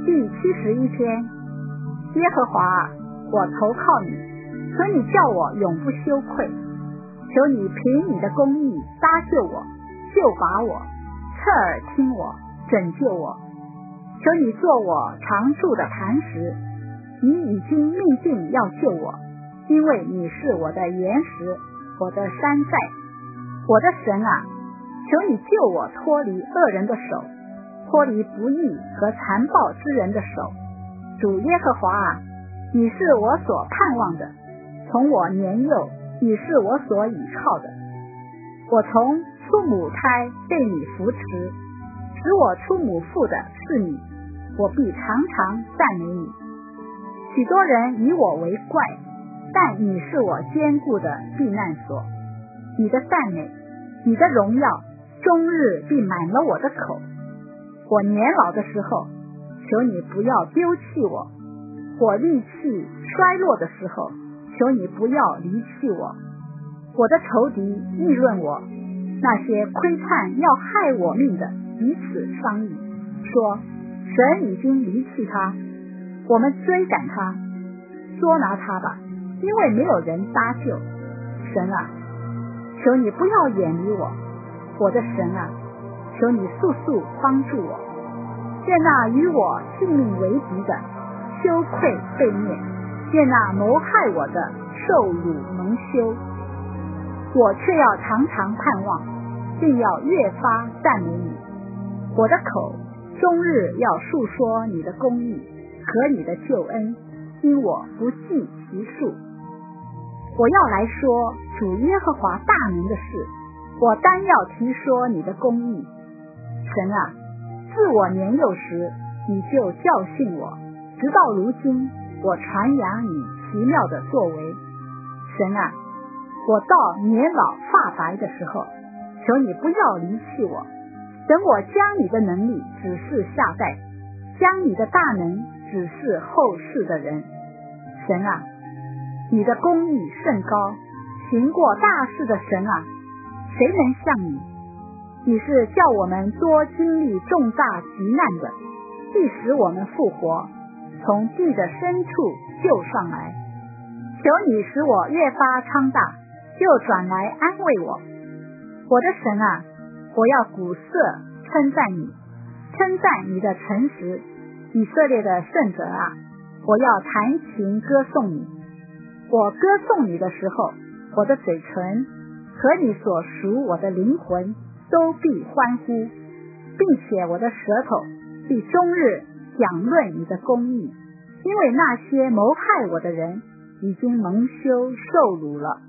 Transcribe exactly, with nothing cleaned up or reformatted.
第七十一篇。耶和华啊，我投靠你，求你叫我永不羞愧，求你凭你的公义搭救我，救拔我，侧耳听我，拯救我。求你做我常住的磐石，你已经命定要救我，因为你是我的岩石，我的山寨。我的神啊，求你救我脱离恶人的手，脱离不义和残暴之人的手。主耶和华啊，你是我所盼望的，从我年幼你是我所倚靠的。我从出母胎被你扶持，使我出母腹的是你，我必常常赞美你。许多人以我为怪，但你是我坚固的避难所。你的赞美，你的荣耀，终日必满了我的口。我年老的时候，求你不要丢弃我；我力气衰落的时候，求你不要离弃我。我的仇敌议论我，那些窥探要害我命的彼此商议，说神已经离弃他，我们追赶他，捉拿他吧，因为没有人搭救。神啊，求你不要远离我，我的神啊，求你速速帮助我。愿那与我性命为敌的羞愧被灭，愿那谋害我的受辱蒙羞。我却要常常盼望，并要越发赞美你。我的口终日要述说你的公义和你的救恩，因我不计其数。我要来说主耶和华大能的事，我单要提说你的公义。神啊，自我年幼时你就教训我，直到如今我传扬你奇妙的作为。神啊，我到年老发白的时候，求你不要离弃我，等我将你的能力指示下代，将你的大能指示后世的人。神啊，你的公义甚高，行过大事的神啊，谁能像你？你是叫我们多经历重大急难的，必使我们复活，从地的深处救上来。求你使我越发昌大，又转来安慰我。我的神啊，我要鼓瑟称赞你，称赞你的诚实。以色列的圣者啊，我要弹琴歌颂你。我歌颂你的时候，我的嘴唇和你所属我的灵魂都必欢呼，并且我的舌头必终日讲论你的公义，因为那些谋害我的人已经蒙羞受辱了。